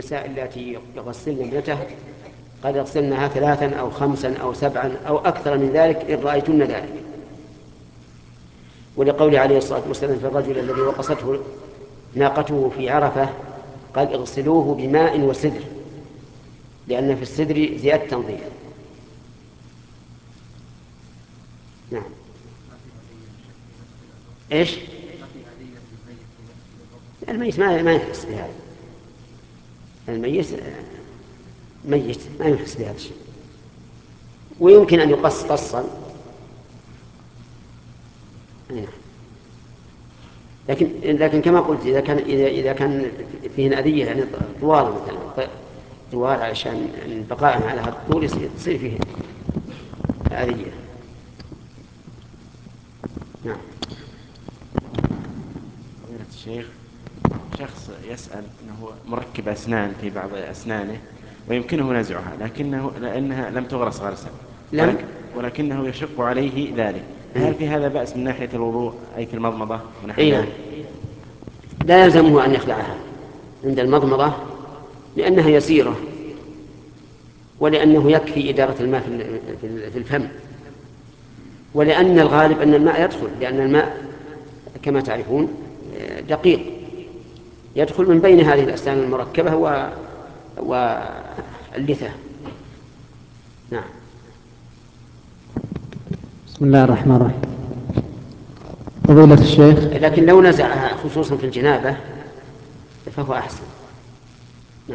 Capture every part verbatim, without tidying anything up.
النساء اللاتي يغسلن ابنته قد يغسلنها ثلاثا أو خمسا أو سبعا أو أكثر من ذلك إن رأيتن ذلك. ولقول عليه الصلاة والسلام في الرجل الذي وقصته ناقته في عرفة قال اغسلوه بماء وسدر، لأن في السدر زيادة تنظيف. نعم. إيش؟ الميت ما ما يحس بهذا، الميت ميت ما يحس بهذا الشيء، ويمكن أن يقص قصا. لكن لكن كما قلت إذا كان إذا إذا كان فيه أذية يعني طوال مثلا طوال علشان البقاء على هذا الطول يصير فيه أذية. نعم. فضيلة الشيخ، شخص يسأل أنه مركب أسنان في بعض أسنانه ويمكنه نزعها لكنه لأنها لم تغرس غرسا لم ولكنه يشق عليه ذلك، هل في هذا بأس من ناحية الوضوء أي في المضمضة ونحو ذلك؟ لا يلزمه أن يخلعها عند المضمضة لأنها يسيرة، ولأنه يكفي إدارة الماء في الفم، ولأن الغالب أن الماء يدخل، لأن الماء كما تعرفون دقيق يدخل من بين هذه الأسنان المركبة و... واللثة. نعم. بسم الله الرحمن الرحيم. فضيلة الشيخ، لكن لو نزعها خصوصا في الجنابة فهو أحسن. نعم.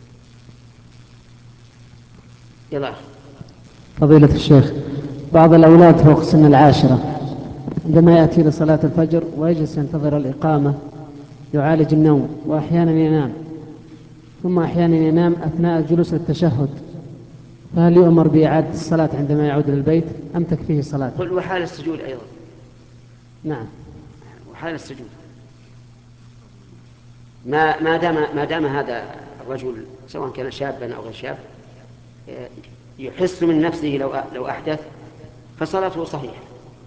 يلا. فضيلة الشيخ، بعض الأولاد فوق سن العاشرة عندما يأتي لصلاة الفجر ويجلس ينتظر الإقامة يعالج النوم، وأحيانا ينام، ثم أحيانا ينام أثناء الجلوس للتشهد، فهل يؤمر بإعادة الصلاة عندما يعود للبيت أم تكفيه صلاة؟ قل وحال السجود أيضا. نعم. وحال السجود ما ما دام ما دام هذا الرجل سواء كان شابا أو غير شاب يحس من نفسه لو لو أحدث فصلاته صحيحة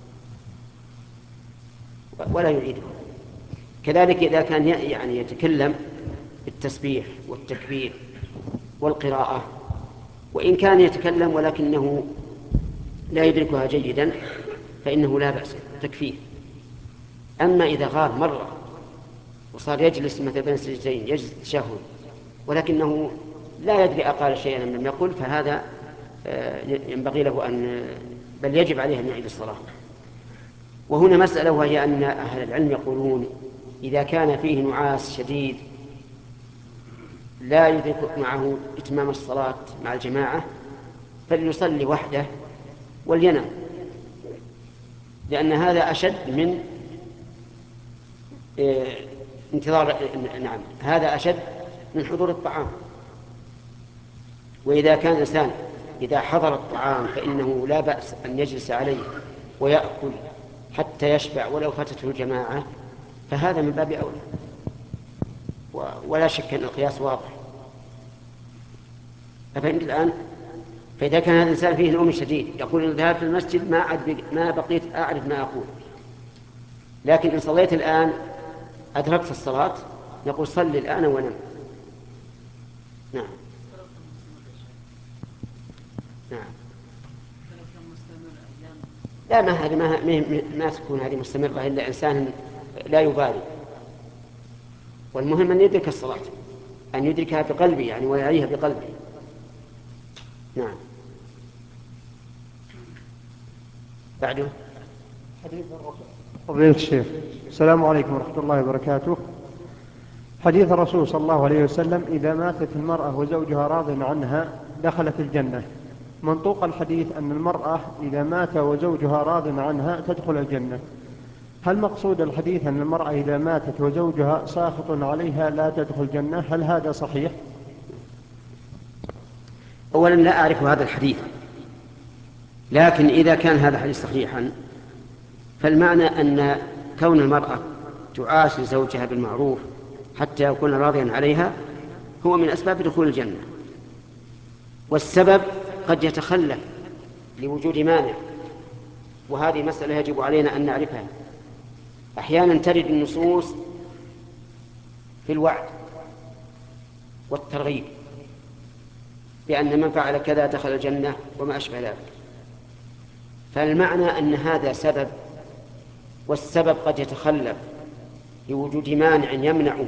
ولا يعيدها. كذلك إذا كان يعني يتكلم بالتسبيح والتكبير والقراءة، وإن كان يتكلم ولكنه لا يدركها جيدا فإنه لا بأس تكفيه. أما إذا غاب مرة وصار يجلس مثل بين السجدتين يجلس التشهد ولكنه لا يدري أقال شيئا لم يقل فهذا ينبغي له أن بل يجب عليه أن يعيد الصلاة. وهنا مسألة، وهي أن أهل العلم يقولون إذا كان فيه نعاس شديد لا يدرك معه إتمام الصلاة مع الجماعة فليصلي وحده ولينام، لأن هذا أشد من انتظار نعم هذا أشد من حضور الطعام. وإذا كان الإنسان إذا حضر الطعام فإنه لا بأس أن يجلس عليه ويأكل حتى يشبع ولو فاتته الجماعة، فهذا من باب أولى، ولا شك أن القياس واضح. أفهمت الآن؟ فإذا كان هذا الإنسان فيه نوم شديد يقول إن ذهبت المسجد ما ما بقيت أعرف ما أقول، لكن إن صليت الآن أدركت الصلاة نقول صلي الآن ونم. نعم. نعم. لا ما هذه ما, ما, ما تكون هذه مستمرة إلا إنسان لا يبالي، والمهم أن يدرك الصلاة، أن يدركها بقلبه يعني ويعيها بقلبه. نعم. بعده حديث الرسول. فضيلة الشيخ، السلام عليكم ورحمة الله وبركاته. حديث الرسول صلى الله عليه وسلم إذا ماتت المرأة وزوجها راض عنها دخلت الجنة، منطوق الحديث أن المرأة إذا مات وزوجها راض عنها تدخل الجنة، هل مقصود الحديث أن المرأة إذا ماتت وزوجها ساخط عليها لا تدخل الجنة؟ هل هذا صحيح؟ أولا لا أعرف هذا الحديث، لكن إذا كان هذا الحديث صحيحا فالمعنى أن كون المرأة تعاشر زوجها بالمعروف حتى يكون راضيا عليها هو من أسباب دخول الجنة، والسبب قد يتخلف لوجود مانع، وهذه مسألة يجب علينا أن نعرفها. أحيانا ترد النصوص في الوعد والترغيب، بأن من فعل كذا دخل الجنة وما أشبه ذلك. فالمعنى أن هذا سبب، والسبب قد يتخلف لوجود مانع يمنعه.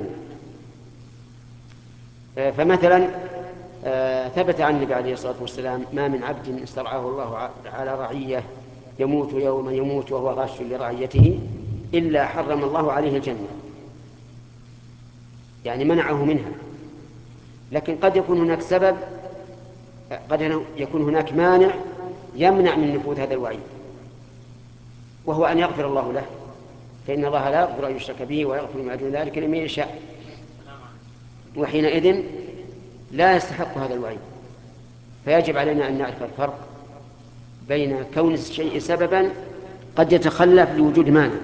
فمثلا ثبت عن النبي عليه الصلاة والسلام: ما من عبد استرعاه الله على رعية يموت يوم يموت وهو غاش لرعيته إلا حرم الله عليه الجنة، يعني منعه منها. لكن قد يكون هناك سبب، قد يكون هناك مانع يمنع من نفوذ هذا الوعيد، وهو أن يغفر الله له، فإن الله لا يغفر أن يشرك به ويغفر ما دون ذلك لمن يشاء، وحينئذ لا يستحق هذا الوعيد. فيجب علينا أن نعرف الفرق بين كون الشيء سببا قد يتخلف لوجود مانع.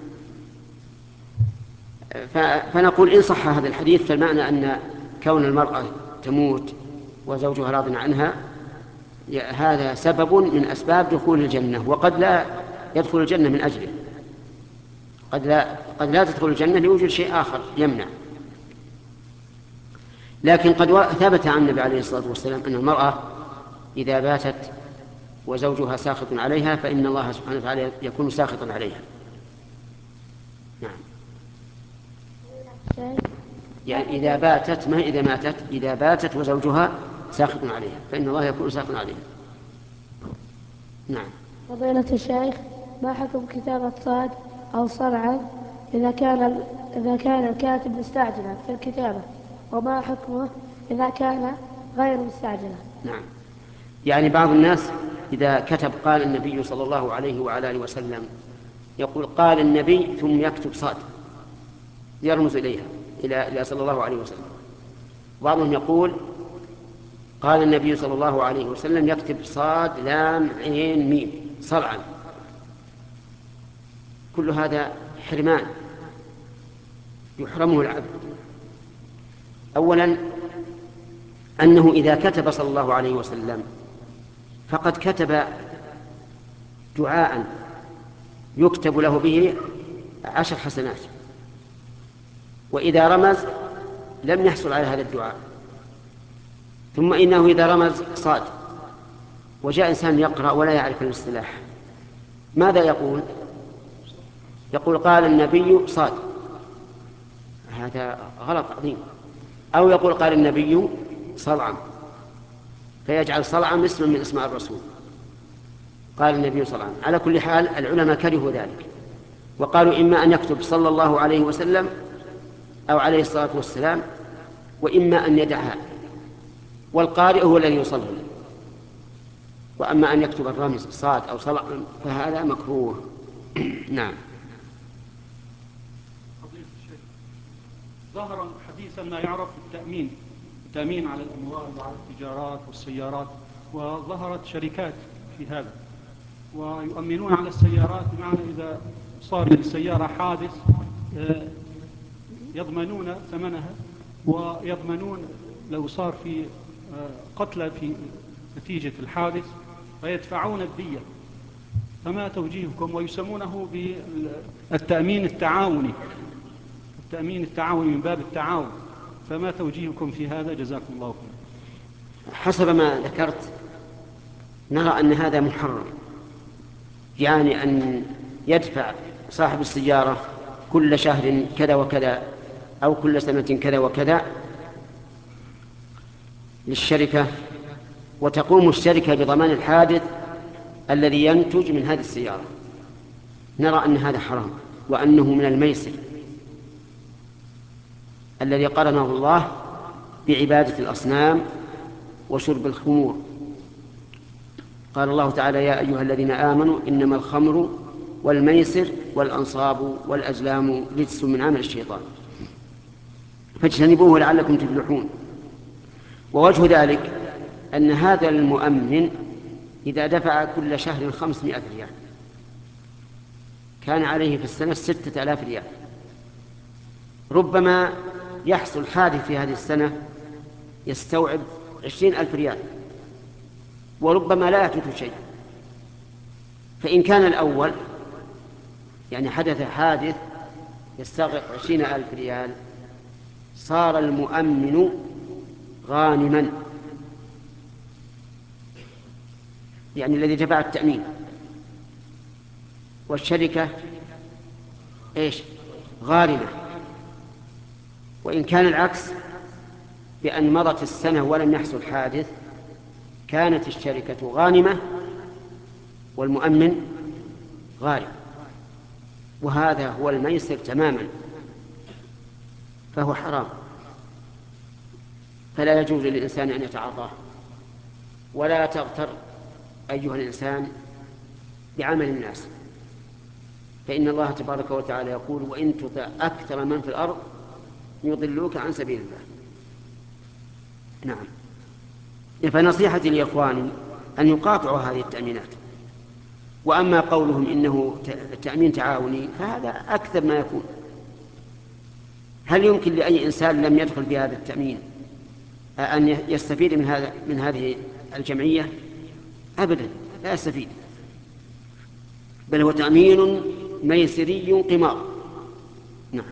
فنقول إن صح هذا الحديث فالمعنى أن كون المرأة تموت وزوجها راض عنها هذا سبب من أسباب دخول الجنة، وقد لا يدخل الجنة من أجله، قد لا, قد لا تدخل الجنة لوجود شيء آخر يمنع. لكن قد ثبت عن النبي عليه الصلاة والسلام أن المرأة إذا باتت وزوجها ساخط عليها فإن الله سبحانه وتعالى يكون ساخطا عليها. نعم. يعني إذا باتت، ما إذا ماتت، إذا باتت وزوجها ساخط عليها فإن الله يكون ساخطا عليها. نعم. فضيلة الشيخ، ما حكم كتابة صاد أو صرعا إذا كان إذا كان الكاتب مستعجلا في الكتابة، وما حكمه إذا كان غير مستعجلا؟ نعم. يعني بعض الناس إذا كتب قال النبي صلى الله عليه وعلى آله وسلم يقول قال النبي ثم يكتب صاد يرمز إليها إلى إلى صلى الله عليه وسلم. بعضهم يقول قال النبي صلى الله عليه وسلم يكتب صاد لام عين ميم صرعا. كل هذا حرمان يحرمه العبد. أولا أنه إذا كتب صلى الله عليه وسلم فقد كتب دعاء يكتب له به عشر حسنات، وإذا رمز لم يحصل على هذا الدعاء. ثم إنه إذا رمز صاد وجاء إنسان يقرأ ولا يعرف الاصطلاح ماذا يقول؟ يقول قال النبي صاد، هذا غلط عظيم. أو يقول قال النبي صلعا، فيجعل صلعا اسما من اسماء الرسول، قال النبي صلعا. على كل حال العلماء كرهوا ذلك وقالوا إما أن يكتب صلى الله عليه وسلم أو عليه الصلاة والسلام، وإما أن يدعها والقارئ هو الذي يصلي. وأما أن يكتب الرمز صاد أو صلع فهذا مكروه. نعم. ظهر حديثا ما يعرف التأمين، التأمين على الأموال وعلى التجارات والسيارات، وظهرت شركات في هذا ويؤمنون على السيارات، بمعنى إذا صار للسيارة حادث يضمنون ثمنها، ويضمنون لو صار في قتلى في نتيجة الحادث فيدفعون الدية. فما توجيهكم؟ ويسمونه بالتأمين التعاوني، التأمين التعاوني من باب التعاون. فما توجيهكم في هذا؟ جزاكم الله خيرا. حسب ما ذكرت نرى أن هذا محرم، يعني أن يدفع صاحب السيارة كل شهر كذا وكذا أو كل سنة كذا وكذا للشركة، وتقوم الشركة بضمان الحادث الذي ينتج من هذه السيارة. نرى أن هذا حرام، وأنه من الميسر الذي قرنه الله بعبادة الأصنام وشرب الخمور. قال الله تعالى يا أيها الذين آمنوا إنما الخمر والميسر والأنصاب والأزلام رجس من عمل الشيطان فاجتنبوه لعلكم تفلحون. ووجه ذلك أن هذا المؤمن إذا دفع كل شهر خمسمائة ريال كان عليه في السنة ستة آلاف ريال. ربما يحصل حادث في هذه السنة يستوعب عشرين ألف ريال، وربما لا يحدث شيء. فإن كان الأول يعني حدث حادث يستغرق عشرين ألف ريال صار المؤمن غانما، يعني الذي دفع التأمين، والشركة إيش؟ غارمة. وإن كان العكس، بأن مضت السنة ولم يحصل حادث، كانت الشركة غانمة والمؤمن غارم، وهذا هو الميسر تماما، فهو حرام، فلا يجوز للإنسان أن يتعاطاه. ولا تغتر أيها الإنسان بعمل الناس، فإن الله تبارك وتعالى يقول: وإن تطع أكثر من في الأرض يضلوك عن سبيل الله. نعم. فنصيحتي لإخواني أن يقاطعوا هذه التأمينات. وأما قولهم إنه تأمين تعاوني فهذا أكثر ما يكون. هل يمكن لأي إنسان لم يدخل بهذا التأمين أن يستفيد من هذا من هذه الجمعية؟ أبدا لا يستفيد، بل هو تأمين ميسري قمار. نعم.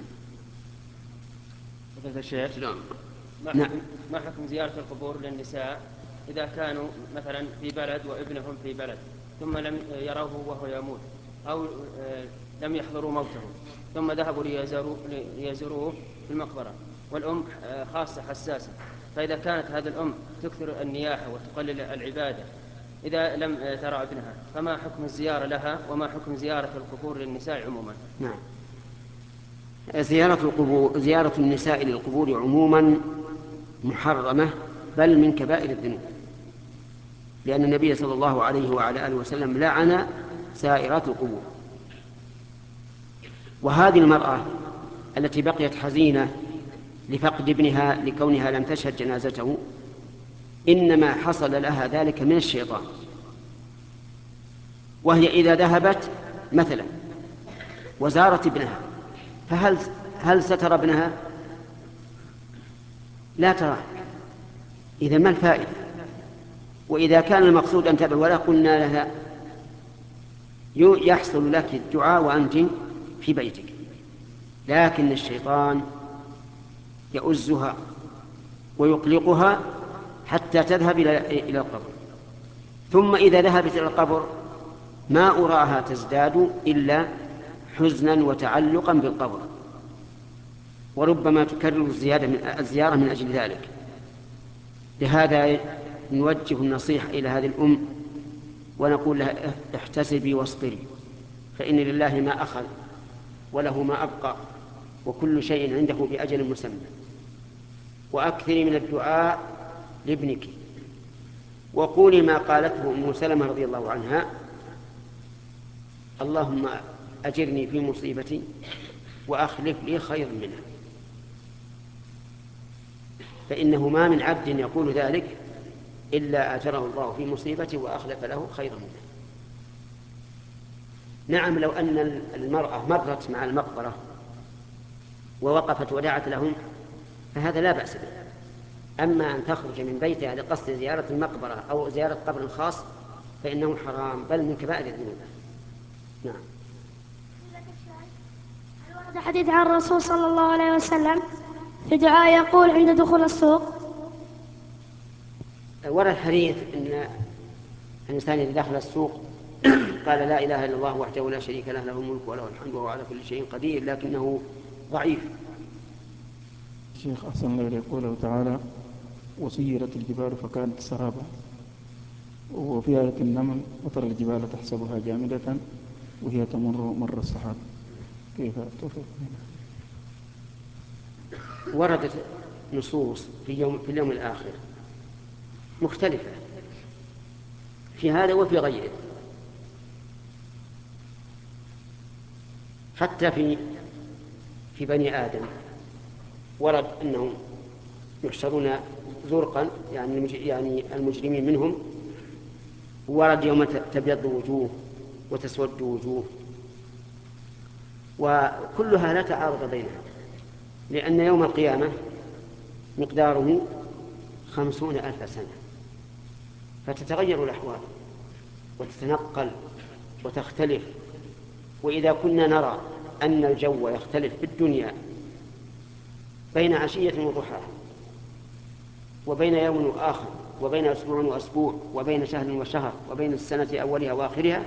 فضيلة الشيخ، نعم. ما نعم. حكم, ما حكم زيارة القبور للنساء إذا كانوا مثلا في بلد وابنهم في بلد، ثم لم يروه وهو يموت، أو لم يحضروا موته، ثم ذهبوا ليزوروه في المقبرة، والأم خاصة حساسة، فإذا كانت هذه الأم تكثر النياحة وتقلل العبادة إذا لم ترى ابنها، فما حكم الزيارة لها، وما حكم زيارة القبور للنساء عموما؟ نعم. زيارة القبور، زيارة النساء للقبور عموما محرمة، بل من كبائر الذنوب، لأن النبي صلى الله عليه وعلى آله وسلم لعن زائرات القبور. وهذه المرأة التي بقيت حزينة لفقد ابنها لكونها لم تشهد جنازته، إنما حصل لها ذلك من الشيطان. وهي إذا ذهبت مثلا وزارت ابنها، فهل هل سترى ابنها؟ لا ترى. إذا ما الفائدة؟ وإذا كان المقصود أن تدعو ولا قلنا لها يحصل لك الدعاء وأنت في بيتك، لكن الشيطان يؤزها ويقلقها حتى تذهب إلى القبر، ثم إذا ذهبت إلى القبر ما أراها تزداد إلا حزنا وتعلقا بالقبر، وربما تكرر الزيادة من الزيارة من أجل ذلك. لهذا نوجه النصيحة إلى هذه الأم ونقول لها: احتسبي واصبري، فإن لله ما أخذ وله ما أبقى، وكل شيء عنده بأجل مسمى. وأكثري من الدعاء لابنك، وقولي ما قالته أم سلمة رضي الله عنها: اللهم أجرني في مصيبتي وأخلف لي خير منها. فإنه ما من عبد يقول ذلك إلا أجره الله في مصيبته وأخلف له خيرا منها. نعم، لو أن المرأة مرت مع المقبرة ووقفت ودعت لهم فهذا لا بأس به. أما أن تخرج من بيتها لقصد زيارة المقبرة أو زيارة قبر خاص فإنه حرام، بل من كبائر الذنوب. نعم. ورد حديث عن الرسول صلى الله عليه وسلم في دعاء يقول عند دخول السوق. ورد حديث أن الإنسان إذا دخل السوق قال: لا إله إلا الله وحده لا شريك له، له الملك وله الحمد وهو على كل شيء قدير، لكنه ضعيف. الشيخ أحسن الله يقوله تعالى: وسيرت الجبال فكانت سرابا، وفي آية النمل: وترى الجبال تحسبها جامدة وهي تمر مر السحاب. كيف توفق هنا؟ وردت نصوص في يوم في اليوم الآخر مختلفة في هذا وفي غيره، حتى في في بني آدم ورد أنهم يحشرون زرقا، يعني يعني المجرمين منهم. ورد يوم تبيض وجوه وتسود وجوه، وكلها لا تعارض بينها، لأن يوم القيامة مقداره خمسون ألف سنة، فتتغير الأحوال وتتنقل وتختلف. وإذا كنا نرى أن الجو يختلف في الدنيا بين عشية وضحاها، وبين يوم وآخر، وبين أسبوع وأسبوع، وبين شهر وشهر، وبين السنة أولها وآخرها،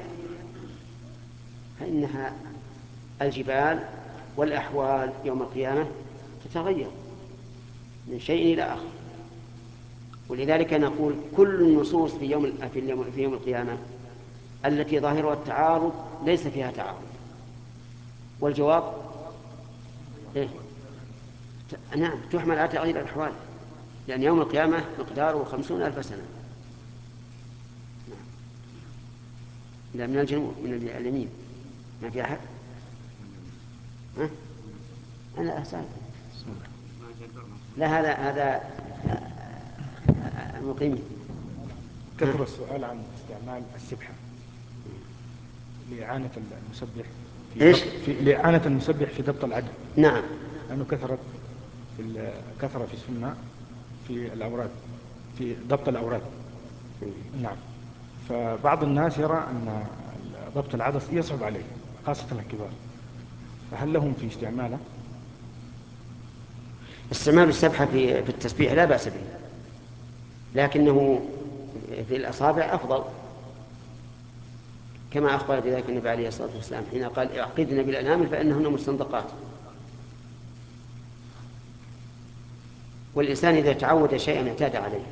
فإنها الجبال والأحوال يوم القيامة تتغير من شيء إلى آخر. ولذلك نقول كل النصوص في يوم في يوم, في يوم القيامة التي ظاهرها التعارض ليس فيها تعارض. والجواب إيه؟ نعم، تحمل على تغيير الأحوال، لأن يوم القيامة مقداره خمسون ألف سنة. نعم. لا، من الجنوب، من اليمين، ما في أحد. ها؟ أنا أسأل. لا، هذا هذا المقيمين. كثر السؤال عن استعمال السبحة لإعانة المسبح في إيش؟ في لإعانة المسبح في ضبط العدد. نعم. لأنه كثرت في كثرة في السنة في الأوراد، في ضبط الأوراد. نعم. فبعض الناس يرى أن ضبط العدد يصعب عليه، خاصة الكبار، فهل لهم في استعماله؟ استعمال السبحة في في التسبيح لا بأس به، لكنه في الأصابع أفضل، كما أخبر بذلك النبي عليه الصلاة والسلام حين قال اعقدن بالأنامل فإنهن مستنطقات. والإنسان إذا تعود شيئا اعتاد عليه.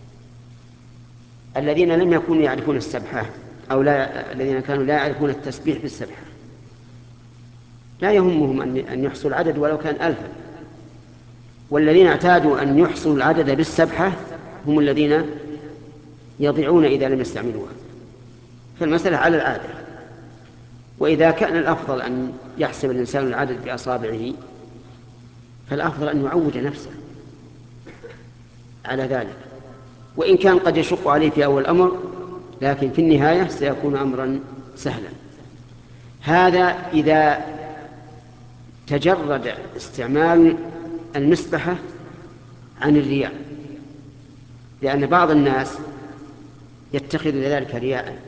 الذين لم يكونوا يعرفون السبحة أو لا الذين كانوا لا يعرفون التسبيح بالسبحة لا يهمهم أن يحصوا العدد ولو كان ألفا، والذين اعتادوا أن يحصوا العدد بالسبحة هم الذين يضيعون إذا لم يستعملوها. فالمسألة على العادة. وإذا كان الأفضل أن يحسب الإنسان العدد بأصابعه فالأفضل أن يعود نفسه على ذلك، وإن كان قد يشق عليه في أول الأمر، لكن في النهاية سيكون أمرا سهلا. هذا إذا تجرد استعمال المسبحة عن الرياء، لأن بعض الناس يتخذ ذلك رياء،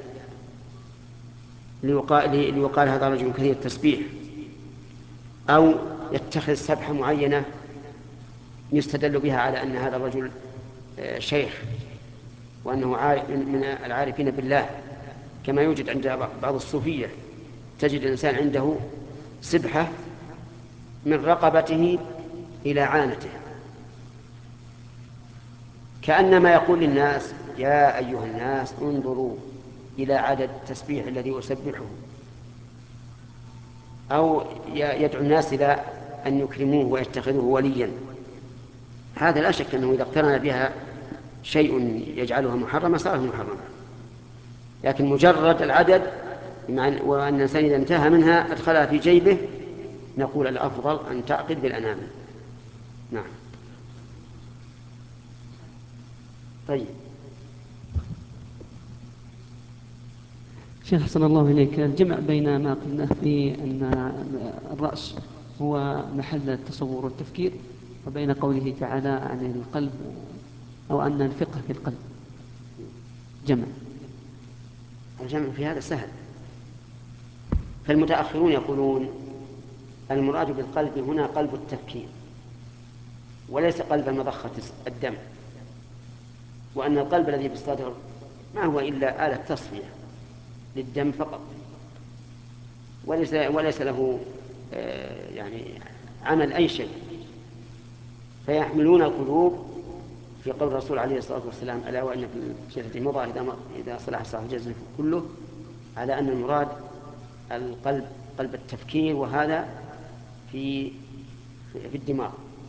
ليقال, ليقال هذا رجل كثير التسبيح، أو يتخذ سبحة معينة يستدل بها على أن هذا الرجل شيخ وأنه من العارفين بالله، كما يوجد عند بعض الصوفية، تجد الإنسان عنده سبحة من رقبته إلى عانته، كأنما يقول للناس يا أيها الناس انظروا إلى عدد التسبيح الذي أسبحه، أو يدعو الناس إلى أن يكرموه ويتخذوه وليا. هذا لا شك أنه إذا اقترن بها شيء يجعلها محرمة صارت محرمة، لكن مجرد العدد وأن الإنسان إذا انتهى منها أدخلها في جيبه نقول الأفضل أن تعقد بالأنامل. نعم. طيب شيخ أحسن الله إليك، الجمع بين ما قلنا في أن الرأس هو محل التصور والتفكير، وبين قوله تعالى عن القلب أو أن الفقه في القلب، جمع الجمع في هذا سهل. فالمتأخرون يقولون المراد بالقلب هنا قلب التفكير وليس قلب مضخة الدم، وأن القلب الذي في الصدر ما هو إلا آلة تصفية للدم فقط، وليس, وليس له يعني عمل أي شيء. فيحملون القلوب في قول الرسول عليه الصلاة والسلام ألا وإن في الجسد مضغة إذا صلح صلح الجسد كله، على أن المراد القلب قلب التفكير، وهذا في في الدماغ،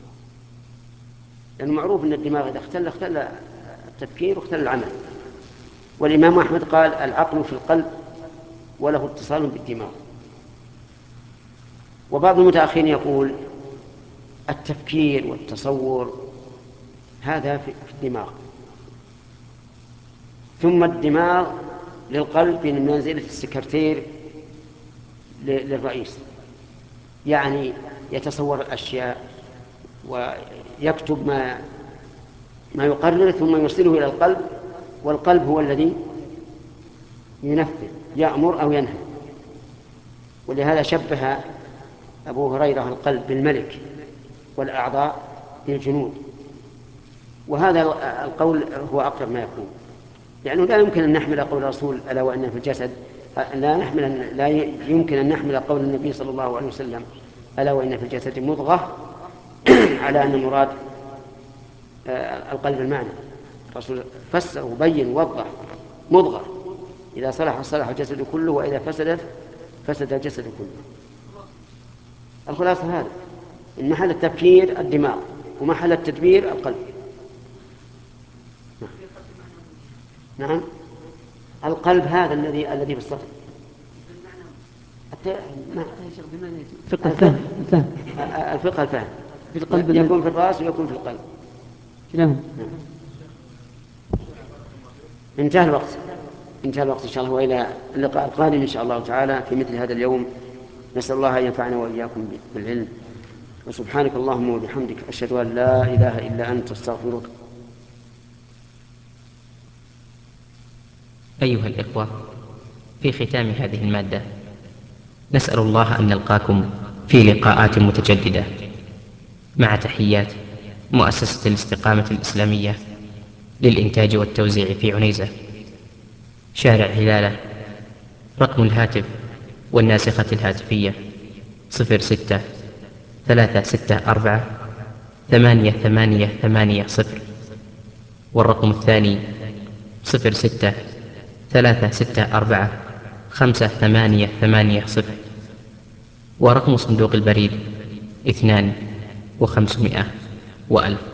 لأنه معروف أن الدماغ إذا اختل اختل التفكير واختل العمل. والإمام أحمد قال العقل في القلب وله اتصال بالدماغ. وبعض المتأخرين يقول التفكير والتصور هذا في الدماغ، ثم الدماغ للقلب من منزلة السكرتير للرئيس، يعني يتصور الأشياء ويكتب ما ما يقرر ثم يرسله إلى القلب، والقلب هو الذي ينفذ يأمر أو ينهى. ولهذا شبه أبو هريرة القلب بالملك والأعضاء بالجنود. وهذا القول هو أقرب ما يكون، لأنه لا يمكن أن نحمل قول الرسول ألا وإن في الجسد، لا نحمل لا يمكن أن نحمل قول النبي صلى الله عليه وسلم ألا وإن في الجسد مضغة على أن المراد القلب المعنى. الرسول فسر وبين ووضح مضغة إذا صلح صلح الجسد كله، وإذا فسدت فسد الجسد كله. الخلاصة هذا، إن محل التفكير الدماغ ومحل التدبير القلب. نعم، القلب هذا الذي الذي في الصدر. فقه الفهم الفهم الفقه الفهم في القلب يكون في الرأس ويكون في القلب. نعم. انتهى الوقت انتهى الوقت إن شاء الله، وإلى اللقاء القادم إن شاء الله تعالى في مثل هذا اليوم. نسأل الله أن ينفعنا وإياكم بالعلم، وسبحانك اللهم وبحمدك أشهد أن لا إله إلا أنت أستغفرك. أيها الإخوة، في ختام هذه المادة نسأل الله أن نلقاكم في لقاءات متجددة، مع تحيات مؤسسة الاستقامة الإسلامية للإنتاج والتوزيع في عنيزة، شارع هلالة. رقم الهاتف والناسخة الهاتفية صفر ستة ثلاثة ستة أربعة ثمانية ثمانية ثمانية صفر، والرقم الثاني صفر ستة ثلاثة ستة أربعة خمسة ثمانية ثمانية صفر، ورقم صندوق البريد اثنان وخمسمائة وألف.